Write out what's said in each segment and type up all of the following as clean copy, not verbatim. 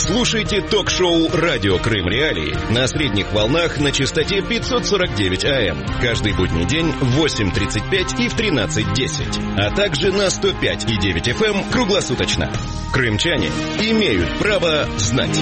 Слушайте ток-шоу «Радио Крым Реалии» на средних волнах на частоте 549 АМ. Каждый будний день в 8:35 и в 13:10. А также на 105,9 FM круглосуточно. Крымчане имеют право знать.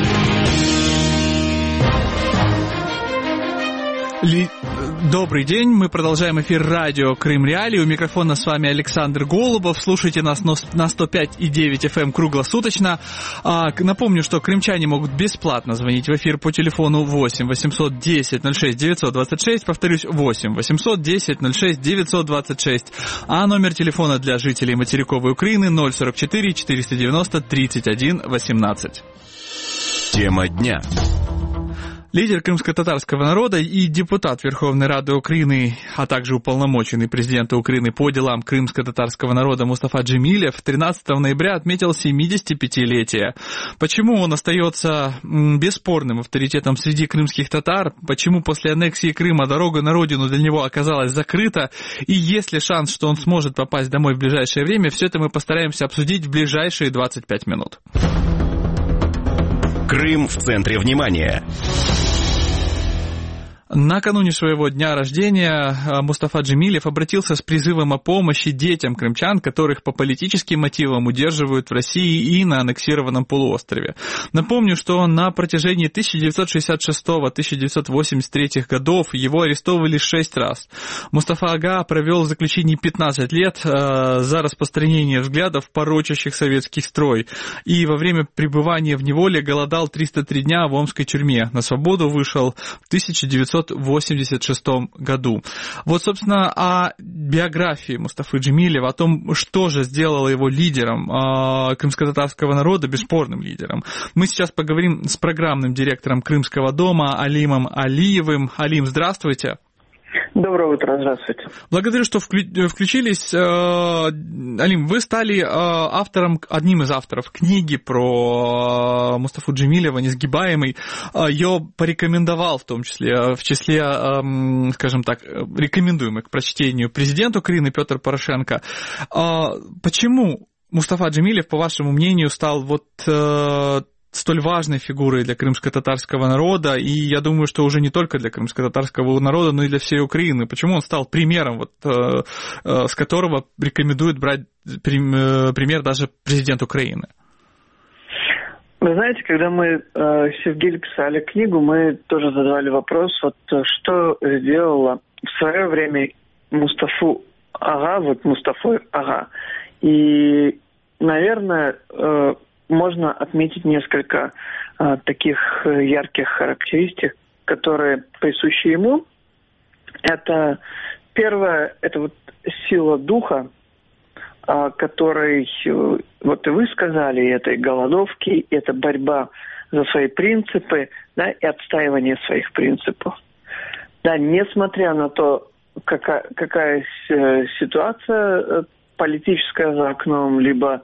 Добрый день, мы продолжаем эфир радио Крым Реалии. У микрофона с вами Александр Голубов. Слушайте нас на 105,9 FM круглосуточно. Напомню, что крымчане могут бесплатно звонить в эфир по телефону 8 810 06 926. Повторюсь, 8 810 06 926. А номер телефона для жителей материковой Украины 044 490 31 18. Тема дня. Лидер крымско-татарского народа и депутат Верховной Рады Украины, а также уполномоченный президента Украины по делам крымско-татарского народа Мустафа Джемилев 13 ноября отметил 75-летие. Почему он остается бесспорным авторитетом среди крымских татар? Почему после аннексии Крыма дорога на родину для него оказалась закрыта? И есть ли шанс, что он сможет попасть домой в ближайшее время? Все это мы постараемся обсудить в ближайшие 25 минут. Крым в центре внимания. Накануне своего дня рождения Мустафа Джемилев обратился с призывом о помощи детям крымчан, которых по политическим мотивам удерживают в России и на аннексированном полуострове. Напомню, что на протяжении 1966-1983 годов его арестовывали 6 раз. Мустафа Ага провел в заключении 15 лет за распространение взглядов, порочащих советский строй, и во время пребывания в неволе голодал 303 дня в омской тюрьме. На свободу вышел в 1986 году. Вот, собственно, о биографии Мустафы Джемилева, о том, что же сделало его лидером крымско-татарского народа, бесспорным лидером. Мы сейчас поговорим с программным директором Крымского дома Алимом Алиевым. Алим, здравствуйте. Доброе утро, здравствуйте. Благодарю, что включились. Алим, вы стали одним из авторов книги про Мустафу Джемилева «Несгибаемый». Ее порекомендовал в числе, скажем так, рекомендуемых к прочтению президент Украины Петр Порошенко. Почему Мустафа Джемилев, по вашему мнению, стал столь важной фигурой для крымско-татарского народа, и я думаю, что уже не только для крымско-татарского народа, но и для всей Украины? Почему он стал примером, с которого рекомендует брать пример даже президент Украины? Вы знаете, когда мы с Сергеем писали книгу, мы тоже задавали вопрос, что сделало в свое время Мустафу Ага, Мустафой Ага. И, наверное, можно отметить несколько таких ярких характеристик, которые присущи ему. Это первое, это сила духа, которой, и вы сказали, это и голодовки, и это борьба за свои принципы, да, и отстаивание своих принципов. Да, несмотря на то, какая ситуация политическая за окном, либо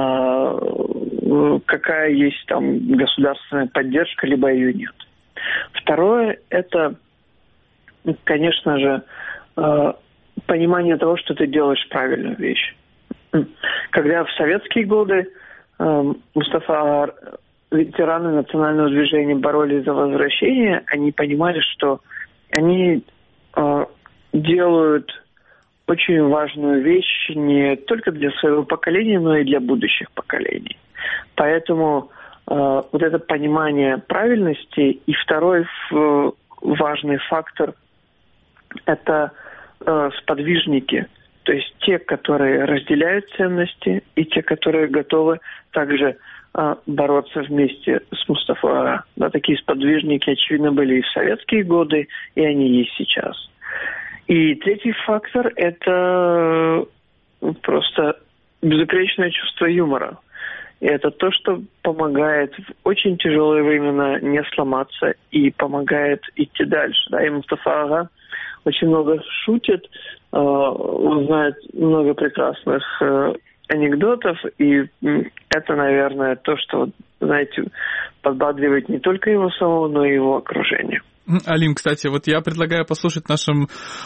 какая есть там государственная поддержка, либо ее нет. Второе, это, конечно же, понимание того, что ты делаешь правильную вещь. Когда в советские годы Мустафа, ветераны национального движения боролись за возвращение, они понимали, что они делают очень важную вещь не только для своего поколения, но и для будущих поколений. Поэтому это понимание правильности. И второй важный фактор – это сподвижники. То есть те, которые разделяют ценности, и те, которые готовы также бороться вместе с Мустафой. Да, такие сподвижники, очевидно, были и в советские годы, и они есть сейчас. И третий фактор – это просто безупречное чувство юмора. И это то, что помогает в очень тяжелые времена не сломаться и помогает идти дальше. Да? И Мустафа Ага очень много шутит, он знает много прекрасных анекдотов, и это, наверное, то, что, знаете, подбадривает не только его самого, но и его окружение. Алим, кстати, вот я предлагаю послушать нашей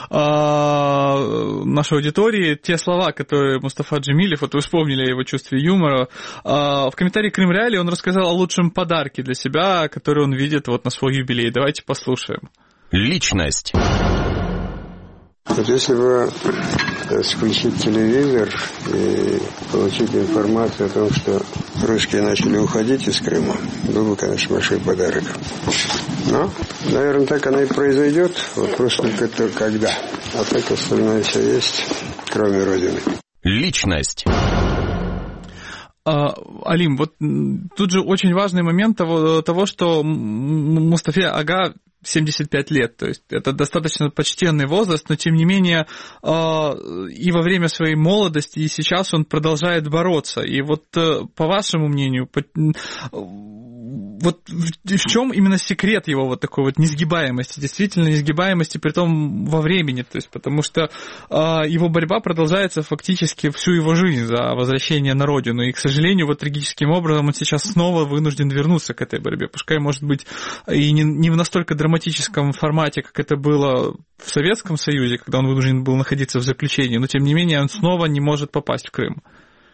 аудитории те слова, которые Мустафа Джемилев, вот вы вспомнили о его чувстве юмора, в комментарии Крым Реалии он рассказал о лучшем подарке для себя, который он видит вот на свой юбилей. Давайте послушаем. Личность. Вот если бы включить телевизор и получить информацию о том, что русские начали уходить из Крыма, был бы, конечно, большой подарок. Но, наверное, так оно и произойдет. Вопрос только когда. А так остальное все есть, кроме Родины. Личность. Алим, вот тут же очень важный момент того, что Мустафе Ага 75 лет, то есть это достаточно почтенный возраст, но тем не менее и во время своей молодости, и сейчас он продолжает бороться. И вот по вашему мнению, вот в чем именно секрет его вот такой вот несгибаемости, действительно несгибаемости, притом во времени, то есть потому что его борьба продолжается фактически всю его жизнь за возвращение на родину, и, к сожалению, вот трагическим образом он сейчас снова вынужден вернуться к этой борьбе, пускай, может быть, и не в настолько драматическом формате, как это было в Советском Союзе, когда он вынужден был находиться в заключении, но, тем не менее, он снова не может попасть в Крым.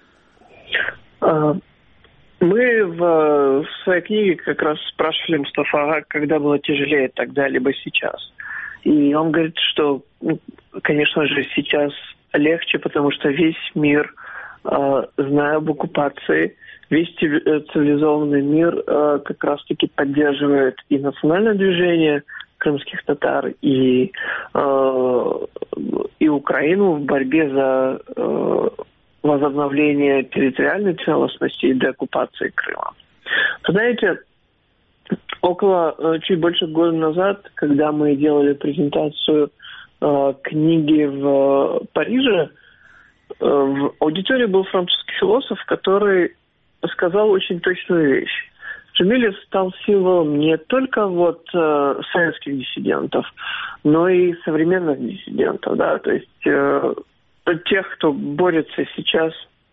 Мы в своей книге как раз спрашивали Мустафа Ага, когда было тяжелее тогда, либо сейчас. И он говорит, что, конечно же, сейчас легче, потому что весь мир, зная об оккупации, весь цивилизованный мир как раз-таки поддерживает и национальное движение крымских татар, и Украину в борьбе за возобновление территориальной целостности и деоккупации Крыма. Знаете, чуть больше года назад, когда мы делали презентацию книги в Париже, в аудитории был французский философ, который сказал очень точную вещь. Джемилев стал символом не только советских диссидентов, но и современных диссидентов, да, то есть тех, кто борется сейчас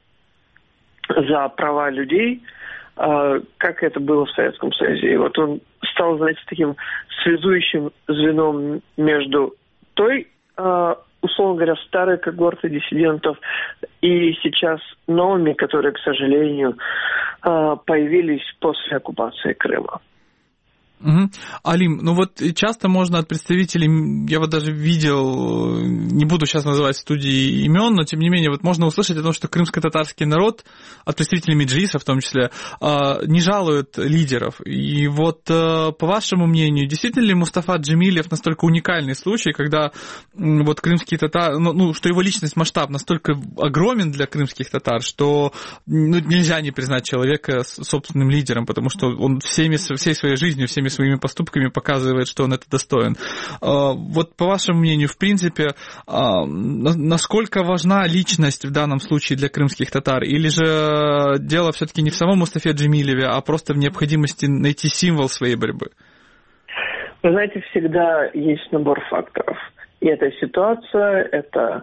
за права людей, как это было в Советском Союзе. И вот он стал, знаете, таким связующим звеном между той, условно говоря, старой когортой диссидентов и сейчас новыми, которые, к сожалению, появились после оккупации Крыма. Угу. Алим, ну вот часто можно от представителей, я вот даже видел, не буду сейчас называть студии имен, но тем не менее вот можно услышать о том, что крымско-татарский народ, от представителей Меджлиса в том числе, не жалует лидеров. И вот по вашему мнению, действительно ли Мустафа Джемилев настолько уникальный случай, когда вот крымские татары, что его личность, масштаб настолько огромен для крымских татар, что нельзя не признать человека собственным лидером, потому что он всей своей жизнью, всеми своими поступками показывает, что он это достоин. Вот по вашему мнению, в принципе, насколько важна личность в данном случае для крымских татар? Или же дело все-таки не в самом Мустафе Джемилеве, а просто в необходимости найти символ своей борьбы? Вы знаете, всегда есть набор факторов. И эта ситуация, это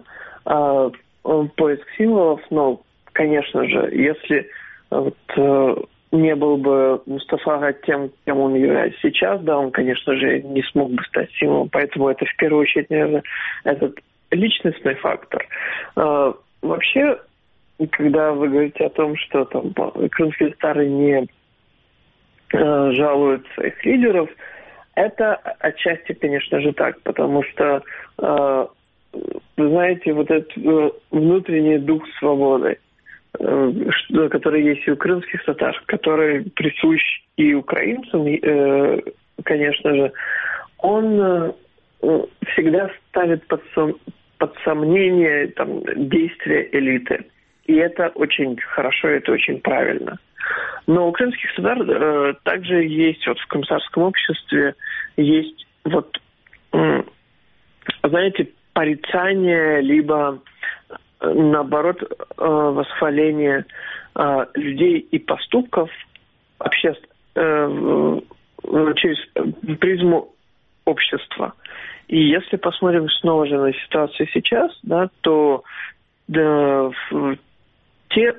поиск символов, но, конечно же, если не был бы Мустафа Ага тем, кем он является сейчас, да, он, конечно же, не смог бы стать символом, поэтому это в первую очередь, наверное, этот личностный фактор. Вообще, когда вы говорите о том, что там крымские татары не жалуют своих лидеров, это отчасти, конечно же, так, потому что, вы знаете, вот этот внутренний дух свободы, который есть и у крымских татар, который присущ и украинцам, конечно же, он всегда ставит под сомнение действия элиты. И это очень хорошо, это очень правильно. Но у крымских татар также есть в комиссарском обществе есть знаете, порицание, либо наоборот, восхваление людей и поступков через призму общества. И если посмотрим снова же на ситуацию сейчас, да, то те,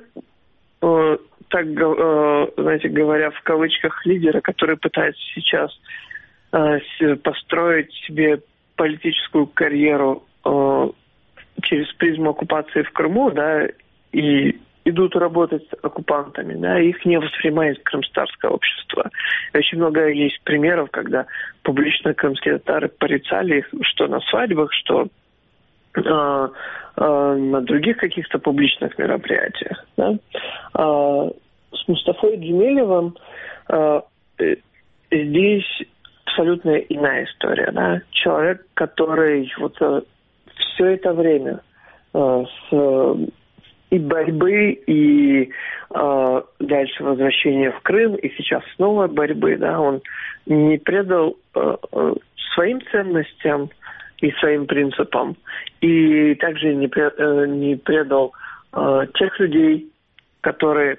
так знаете, говоря в кавычках, лидеры, которые пытаются сейчас построить себе политическую карьеру через призму оккупации в Крыму, да, и идут работать с оккупантами, да, их не воспринимает крымстарское общество. И очень много есть примеров, когда публично крымские татары порицали их, что на свадьбах, что на других каких-то публичных мероприятиях. Да. С Мустафой Джемилевым здесь абсолютно иная история. Да. Человек, который вот все это время и борьбы, и дальше возвращения в Крым, и сейчас снова борьбы, да, он не предал своим ценностям и своим принципам, и также не предал тех людей, которые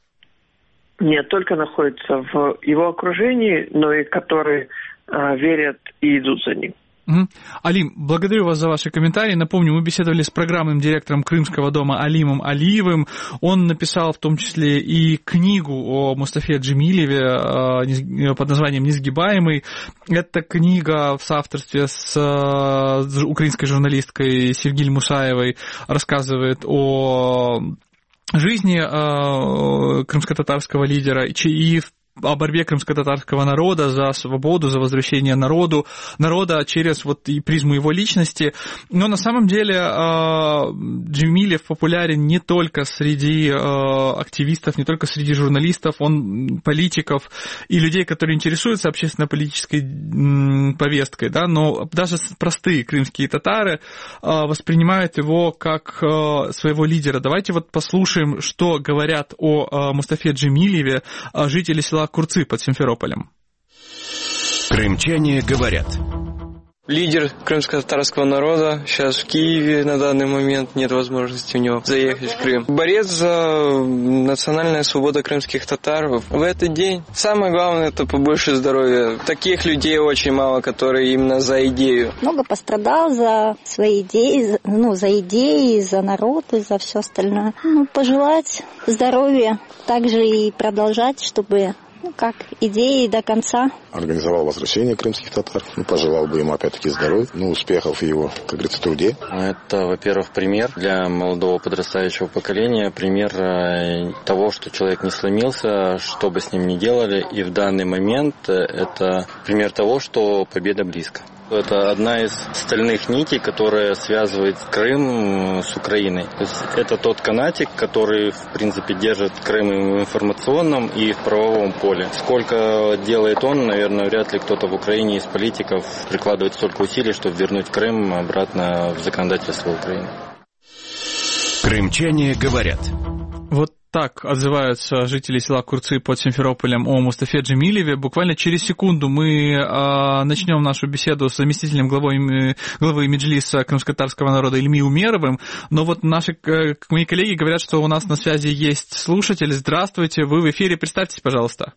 не только находятся в его окружении, но и которые верят и идут за ним. Алим, благодарю вас за ваши комментарии. Напомню, мы беседовали с программным директором Крымского дома Алимом Алиевым. Он написал в том числе и книгу о Мустафе Джемилеве под названием «Несгибаемый». Это книга в соавторстве с украинской журналисткой Севгиль Мусаевой, рассказывает о жизни крымско-татарского лидера и о борьбе крымско-татарского народа за свободу, за возвращение народа через вот и призму его личности. Но на самом деле Джемилев популярен не только среди активистов, не только среди журналистов, он политиков и людей, которые интересуются общественно-политической повесткой, да, но даже простые крымские татары воспринимают его как своего лидера. Давайте вот послушаем, что говорят о Мустафе Джемилеве жители села Курцы под Симферополем. Крымчане говорят. Лидер крымско-татарского народа сейчас в Киеве на данный момент, нет возможности у него заехать в Крым. Борец за национальную свободу крымских татар. В этот день самое главное — это побольше здоровья. Таких людей очень мало, которые именно за идею. Много пострадал за свои идеи, за идеи, за народ и за все остальное. Пожелать здоровья, также и продолжать, чтобы как идеи до конца. Организовал возвращение крымских татар. Пожелал бы ему опять-таки здоровья, успехов в его, как говорится, труде. Это, во-первых, пример для молодого подрастающего поколения, пример того, что человек не сломился, что бы с ним ни делали, и в данный момент это пример того, что победа близко. Это одна из стальных нитей, которая связывает Крым с Украиной. То есть это тот канатик, который, в принципе, держит Крым и в информационном, и в правовом поле. Сколько делает он, наверное, вряд ли кто-то в Украине из политиков прикладывает столько усилий, чтобы вернуть Крым обратно в законодательство Украины. Крымчане говорят. Вот так отзываются жители села Курцы под Симферополем о Мустафе Джемилеве. Буквально через секунду мы начнем нашу беседу с заместителем главы Меджлиса крымско-татарского народа Ильми Умеровым. Но вот мои коллеги говорят, что у нас на связи есть слушатель. Здравствуйте, вы в эфире. Представьтесь, пожалуйста.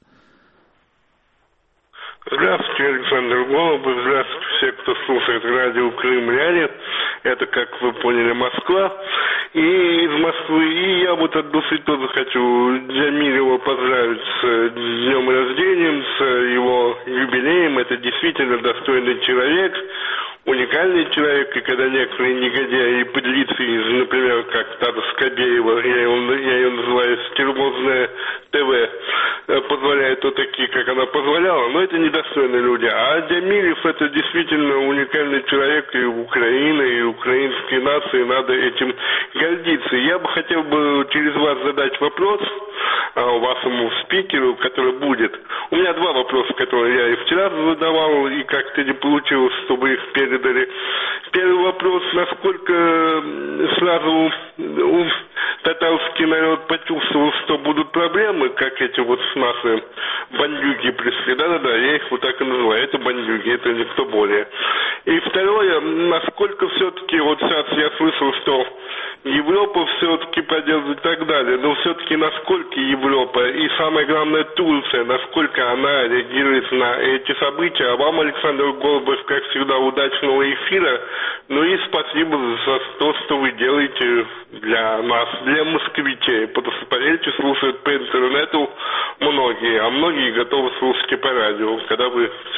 Здравствуйте, Александр Голубов. Здравствуйте все, кто слушает радио Крым Реалии. Это, как вы поняли, Москва. И из Москвы. И я вот от души тоже хочу Джемилева поздравить с днем рождения, с его юбилеем. Это действительно достойный человек, уникальный человек. И когда некоторые негодяи и подлецы, например, как Тата Скобеева, я ее называю «Стервозное ТВ», позволяют вот такие, как она позволяла, но это недостойные люди. А Джемилев — это действительно уникальный человек и Украины, и украинской нации, надо этим гордиться. Я бы хотел через вас задать вопрос вашему спикеру, который будет. У меня два вопроса, которые я и вчера задавал, и как-то не получилось, чтобы их передали. Первый вопрос: насколько сразу татарский народ почувствовал, что будут проблемы, как эти вот наши бандюги пришли. Да-да-да, я их вот так и называю. Это бандюги, это никто более. И второе: насколько все-таки, вот сейчас я слышал, что Европа все-таки поддерживает и так далее, но все-таки насколько Европа и, самое главное, Турция, насколько она реагирует на эти события. А вам, Александр Голубов, как всегда, удачного эфира. Ну и спасибо за то, что вы делаете для нас, для москвичей. Потому что, поверьте, слушают по интернету многие, а многие готовы слушать и по радио, когда вы все-таки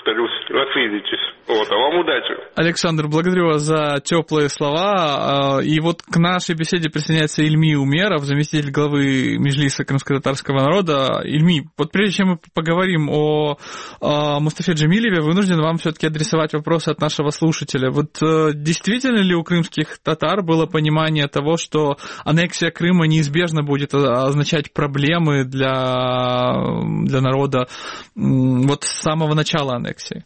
повторюсь, насытитесь. Вот, а вам удачи. Александр, благодарю вас за теплые слова. И вот к нашей беседе присоединяется Ильми Умеров, заместитель главы Меджлиса крымско-татарского народа. Ильми, вот прежде чем мы поговорим о Мустафе Джемилеве, вынужден вам все-таки адресовать вопросы от нашего слушателя. Вот действительно ли у крымских татар было понимание того, что аннексия Крыма неизбежно будет означать проблемы для народа вот с самого начала аннексии?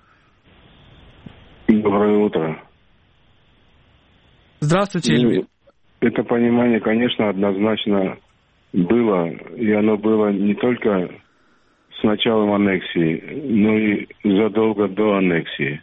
Доброе утро. Здравствуйте, Ильми. Это понимание, конечно, однозначно было, и оно было не только с началом аннексии, но и задолго до аннексии.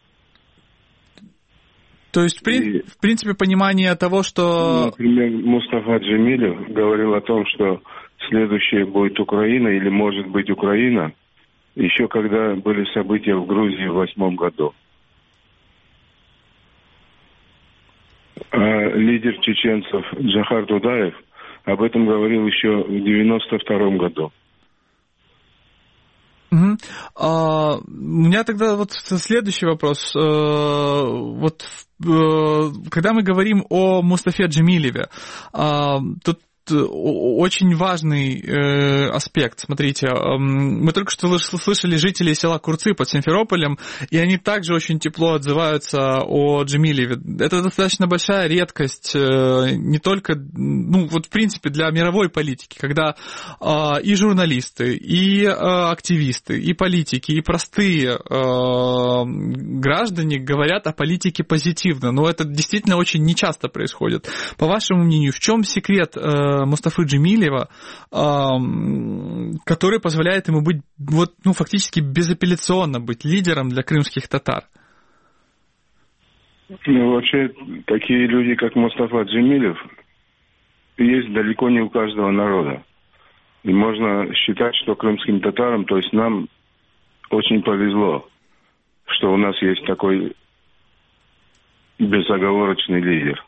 То есть, в принципе, понимание того, что... Например, Мустафа Джемилев говорил о том, что следующее будет Украина, или может быть Украина, еще когда были события в Грузии в 2008 году. А лидер чеченцев Джохар Дудаев об этом говорил еще в 1992 году. Угу. У меня тогда вот следующий вопрос. Вот когда мы говорим о Мустафе Джемилеве, тут очень важный аспект. Смотрите, мы только что слышали жителей села Курцы под Симферополем, и они также очень тепло отзываются о Джемилеве. Это достаточно большая редкость, не только, ну, вот в принципе для мировой политики, когда и журналисты, и активисты, и политики, и простые граждане говорят о политике позитивно. Но это действительно очень нечасто происходит. По вашему мнению, в чем секрет Мустафы Джемилева, который позволяет ему быть вот, ну, фактически безапелляционно быть лидером для крымских татар? Ну, вообще, такие люди, как Мустафа Джемилев, есть далеко не у каждого народа. И можно считать, что крымским татарам, то есть нам, очень повезло, что у нас есть такой безоговорочный лидер.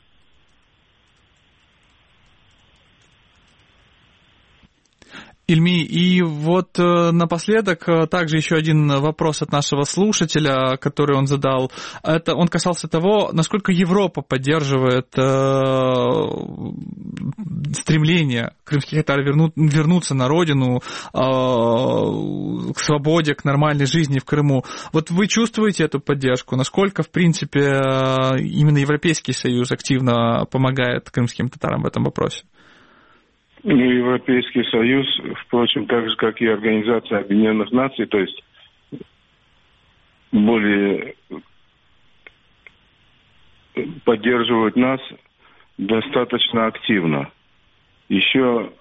Ильми, и вот напоследок также еще один вопрос от нашего слушателя, который он задал. Это он касался того, насколько Европа поддерживает стремление крымских татар вернуться на родину, к свободе, к нормальной жизни в Крыму. Вот вы чувствуете эту поддержку? Насколько, в принципе, именно Европейский Союз активно помогает крымским татарам в этом вопросе? Ну, Европейский Союз, впрочем, так же, как и Организация Объединенных Наций, то есть более поддерживают нас достаточно активно. Еще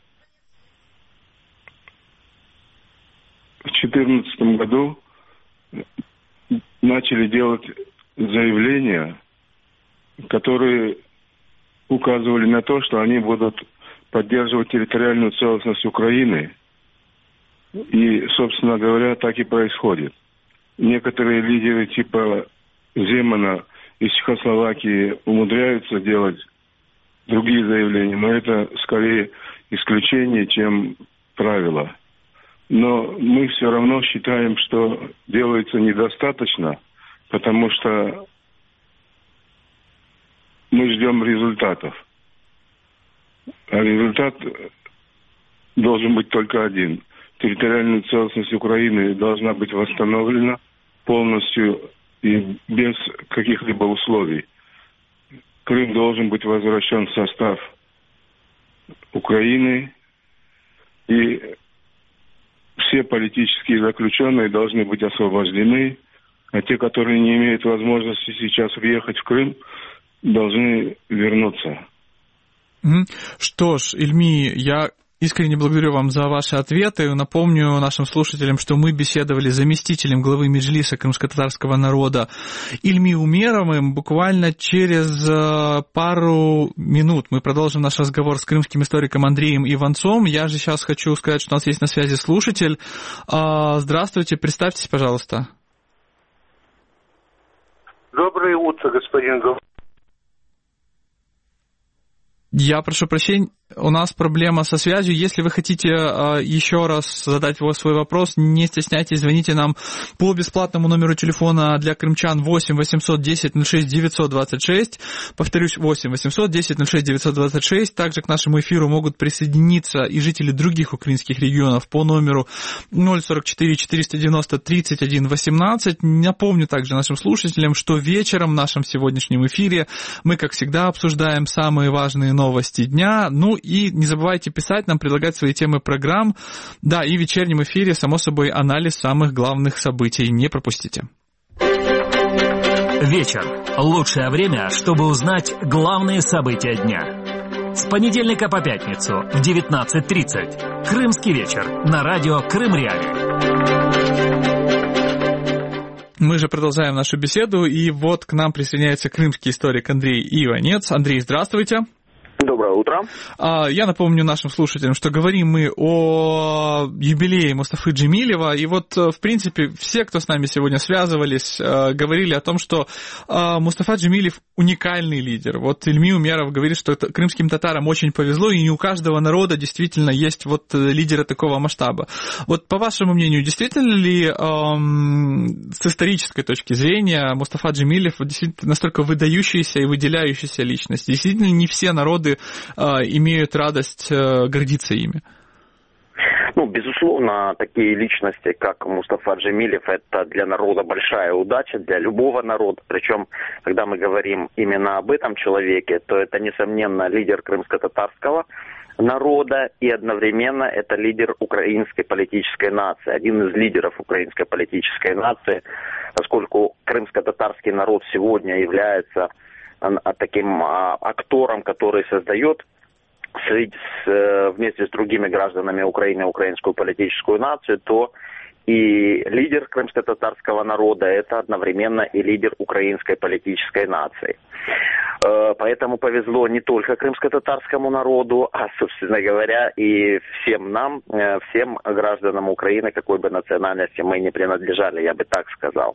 в 2014 году начали делать заявления, которые указывали на то, что они будут поддерживать территориальную целостность Украины. И, собственно говоря, так и происходит. Некоторые лидеры типа Земана из Чехословакии умудряются делать другие заявления, но это скорее исключение, чем правило. Но мы все равно считаем, что делается недостаточно, потому что мы ждем результатов. А результат должен быть только один. Территориальная целостность Украины должна быть восстановлена полностью и без каких-либо условий. Крым должен быть возвращен в состав Украины, и все политические заключенные должны быть освобождены, а те, которые не имеют возможности сейчас въехать в Крым, должны вернуться. Что ж, Ильми, я искренне благодарю вам за ваши ответы. Напомню нашим слушателям, что мы беседовали с заместителем главы Меджлиса крымско-татарского народа Ильми Умеровым. Буквально через пару минут мы продолжим наш разговор с крымским историком Андреем Иванцом. Я же сейчас хочу сказать, что у нас есть на связи слушатель. Здравствуйте, представьтесь, пожалуйста. Доброе утро, господин Гол. Я прошу прощения. У нас проблема со связью. Если вы хотите еще раз задать свой вопрос, не стесняйтесь, звоните нам по бесплатному номеру телефона для крымчан 8 800 10 06 926. Повторюсь, 8 800 10 06 926. Также к нашему эфиру могут присоединиться и жители других украинских регионов по номеру 044 490 31 18. Напомню также нашим слушателям, что вечером в нашем сегодняшнем эфире мы, как всегда, обсуждаем самые важные новости дня. Ну и не забывайте писать нам, предлагать свои темы программ. Да, и в вечернем эфире, само собой, анализ самых главных событий. Не пропустите. Вечер. Лучшее время, чтобы узнать главные события дня. С понедельника по пятницу в 19:30. Крымский вечер на радио Крым-Реалии. Мы же продолжаем нашу беседу, и вот к нам присоединяется крымский историк Андрей Иванец. Андрей, здравствуйте. Доброе утро. Я напомню нашим слушателям, что говорим мы о юбилее Мустафы Джемилева, и вот, в принципе, все, кто с нами сегодня связывались, говорили о том, что Мустафа Джемилев уникальный лидер. Вот Ильми Умеров говорит, что крымским татарам очень повезло, и не у каждого народа действительно есть вот лидеры такого масштаба. Вот, по вашему мнению, действительно ли с исторической точки зрения Мустафа Джемилев действительно настолько выдающаяся и выделяющаяся личность? Действительно, не все народы имеют радость гордиться ими? Ну, безусловно, такие личности, как Мустафа Джемилев, это для народа большая удача, для любого народа. Причем, когда мы говорим именно об этом человеке, то это, несомненно, лидер крымско-татарского народа и одновременно это лидер украинской политической нации, один из лидеров украинской политической нации, поскольку крымско-татарский народ сегодня является таким актором, который создает вместе с другими гражданами Украины украинскую политическую нацию, то и лидер крымско-татарского народа это одновременно и лидер украинской политической нации. Поэтому повезло не только крымско-татарскому народу, а, собственно говоря, и всем нам, всем гражданам Украины, какой бы национальности мы ни принадлежали, я бы так сказал.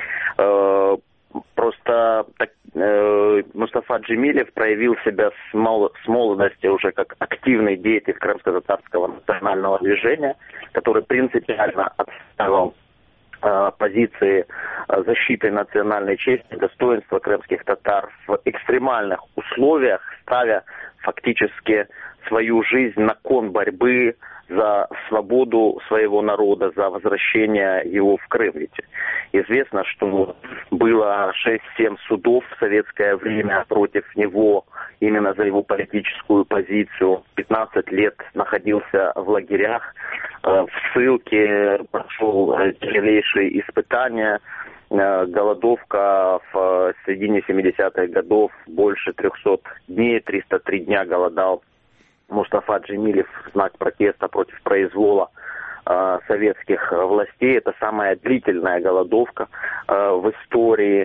Просто Мустафа Джемилев проявил себя с молодости уже как активный деятель крымско-татарского национального движения, который принципиально отстаивал позиции защиты национальной чести и достоинства крымских татар в экстремальных условиях, ставя фактически свою жизнь на кон борьбы за свободу своего народа, за возвращение его в Крым. Ведь известно, что было 6-7 судов в советское время против него именно за его политическую позицию. 15 лет находился в лагерях, в ссылке, прошел тяжелейшие испытания. Голодовка в середине 70-х годов, больше 300 дней, 303 дня голодал Мустафа Джемилев в знак протеста против произвола советских властей. Это самая длительная голодовка в истории.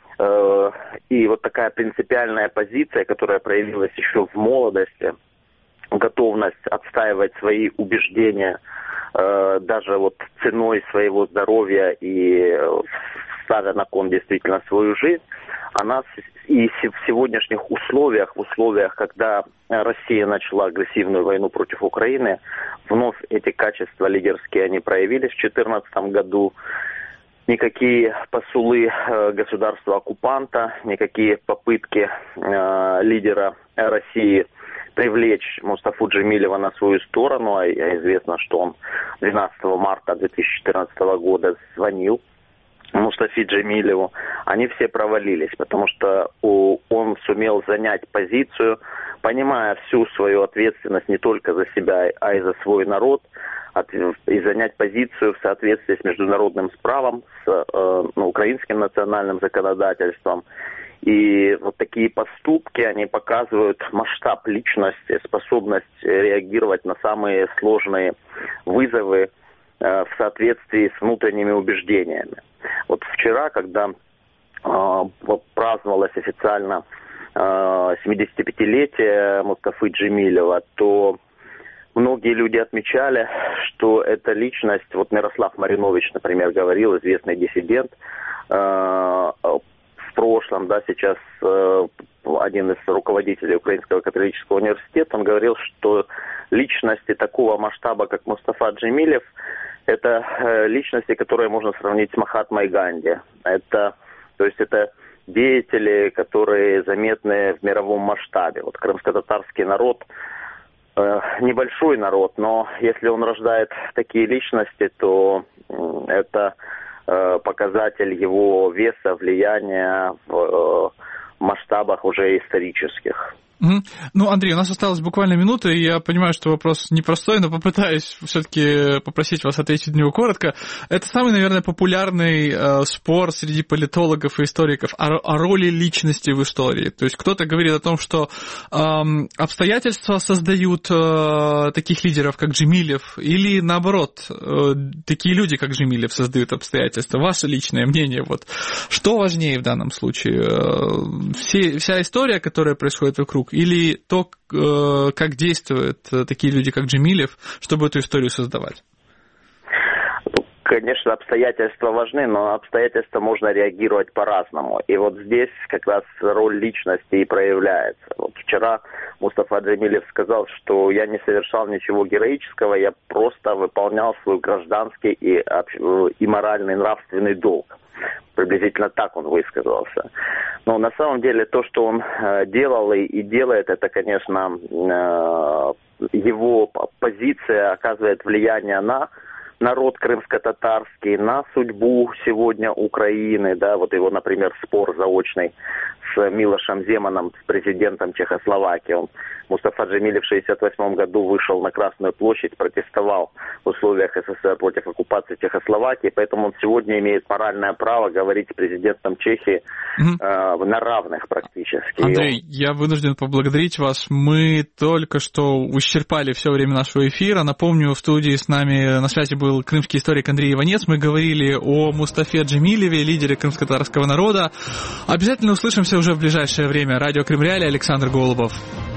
И вот такая принципиальная позиция, которая проявилась еще в молодости, готовность отстаивать свои убеждения даже вот ценой своего здоровья и ставя на кон действительно свою жизнь, она и в сегодняшних условиях, в условиях, когда Россия начала агрессивную войну против Украины, вновь эти качества лидерские они проявились в 2014 году. Никакие посулы государства-оккупанта, никакие попытки лидера России привлечь Мустафу Джемилева на свою сторону, а известно, что он 12 марта 2014 года звонил Мустафе Джемилеву, они все провалились, потому что он сумел занять позицию, понимая всю свою ответственность не только за себя, а и за свой народ, и занять позицию в соответствии с международным правом, с украинским национальным законодательством. И вот такие поступки, они показывают масштаб личности, способность реагировать на самые сложные вызовы в соответствии с внутренними убеждениями. Вот вчера, когда праздновалось официально 75-летие Мустафы Джемилева, то многие люди отмечали, что эта личность, вот Мирослав Маринович, например, говорил, известный диссидент, в прошлом, да, сейчас один из руководителей Украинского католического университета, он говорил, что личности такого масштаба, как Мустафа Джемилев, это личности, которые можно сравнить с Махатмой Ганди. То есть это деятели, которые заметны в мировом масштабе. Вот крымско-татарский народ, небольшой народ, но если он рождает такие личности, то это показатель его веса, влияния в масштабах уже исторических. Ну, Андрей, у нас осталась буквально минута, и я понимаю, что вопрос непростой, но попытаюсь все-таки попросить вас ответить на него коротко. Это самый, наверное, популярный спор среди политологов и историков о роли личности в истории. То есть кто-то говорит о том, что обстоятельства создают таких лидеров, как Джемилев, или наоборот, такие люди, как Джемилев, создают обстоятельства. Ваше личное мнение, вот, что важнее в данном случае? Вся история, которая происходит вокруг, или то, как действуют такие люди, как Джемилев, чтобы эту историю создавать? Конечно, обстоятельства важны, но обстоятельства можно реагировать по-разному. И вот здесь как раз роль личности и проявляется. Вот вчера Мустафа Джемилев сказал, что я не совершал ничего героического, я просто выполнял свой гражданский и моральный, нравственный долг. Приблизительно так он высказался. Но на самом деле то, что он делал и делает, это, конечно, его позиция оказывает влияние на народ крымско-татарский, на судьбу сегодня Украины, да, вот его, например, спор заочный с Милошем Земаном, с президентом Чехословакии. Мустафа Джемилев в 1968 году вышел на Красную площадь, протестовал в условиях СССР против оккупации Чехословакии, поэтому он сегодня имеет моральное право говорить с президентом Чехии на равных практически. Андрей, я вынужден поблагодарить вас. Мы только что исчерпали все время нашего эфира. Напомню, в студии с нами на связи был крымский историк Андрей Иванец. Мы говорили о Мустафе Джемилеве, лидере крымско-татарского народа. Обязательно услышимся уже в ближайшее время. Радио Крым Реалии, Александр Голубов.